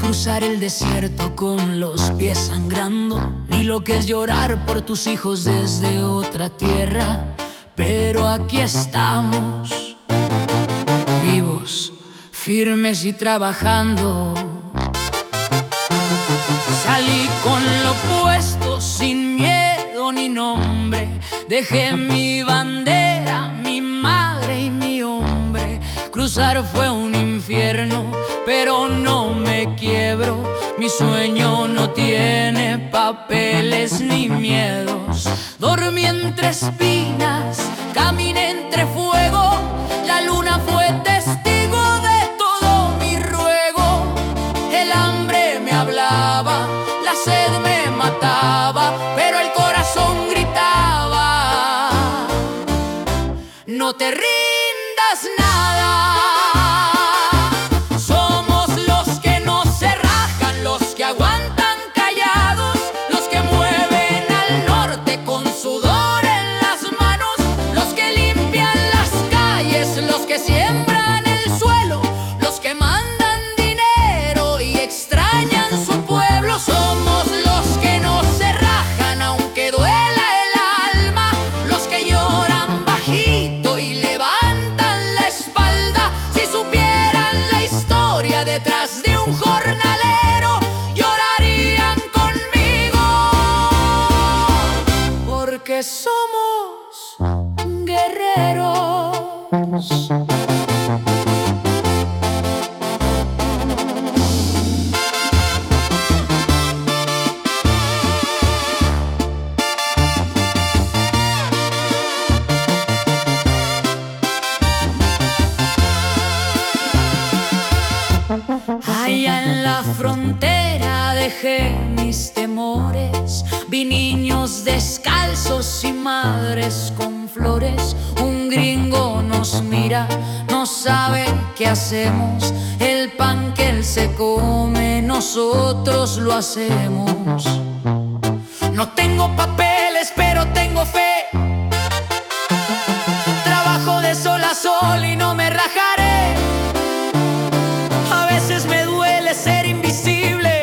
cruzar el desierto con los pies sangrando, ni lo que es llorar por tus hijos desde otra tierra. Pero aquí estamos, vivos, firmes y trabajando. Salí con lo puesto, sin miedo ni nombre. Dejé mi bandera, mi madre y mi hombre. Cruzar fue un infierno, pero no me quiebro. Mi sueño no tiene papeles ni miedos. Dormí entre espinas, caminé entre fuego. La luna fue testigo de todo mi ruego. El hambre me hablaba, la sed me mataba, pero el corazón gritaba: no te rindas nada. Somos los que no se rajan, los que aguantan callados, los que mueven al norte con sudor en las manos, los que limpian las calles, los que siembran el suelo, los que mandan dinero y extrañan su pueblo. Somos los que no se rajan aunque duela el alma, los que lloran bajito y levantan la espalda. Si supieran la historia detrás de un jornalero, llorarían conmigo, porque somos guerreros. Allá en la frontera dejé mis temores. Vi niños descalzos y madres con flores. Un gringo nos mira, no sabe qué hacemos. El pan que él se come, nosotros lo hacemos. No tengo papeles, pero tengo fe. Trabajo de sol a sol y no me rajaré. A veces me duele ser invisible,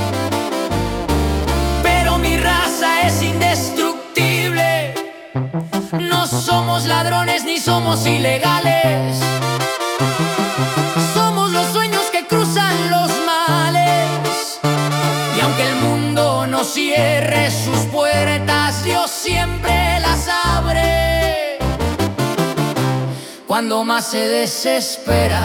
pero mi raza es indestructible. No somos ladrones ni somos ilegales. Somos los sueños que cruzan los males. Y aunque el mundo nos cierre sus puertas, Dios siempre las abre cuando más se desespera.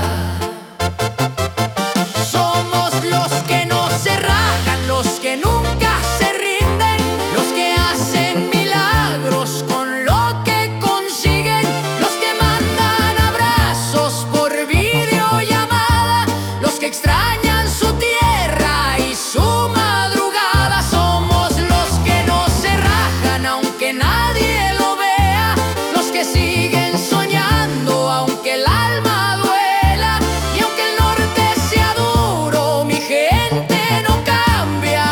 Somos los que no se rajan, los que nunca se rinden, los que hacen milagros con lo que consiguen, los que mandan abrazos por videollamada, los que extrañan su tierra y su madrugada. Somos los que no se rajan aunque nadie lo vea, los que siguen soñando aunque el alma duela. Y aunque el norte sea duro, mi gente no cambia,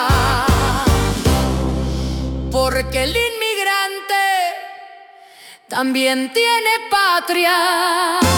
porque el inmigrante también tiene patria.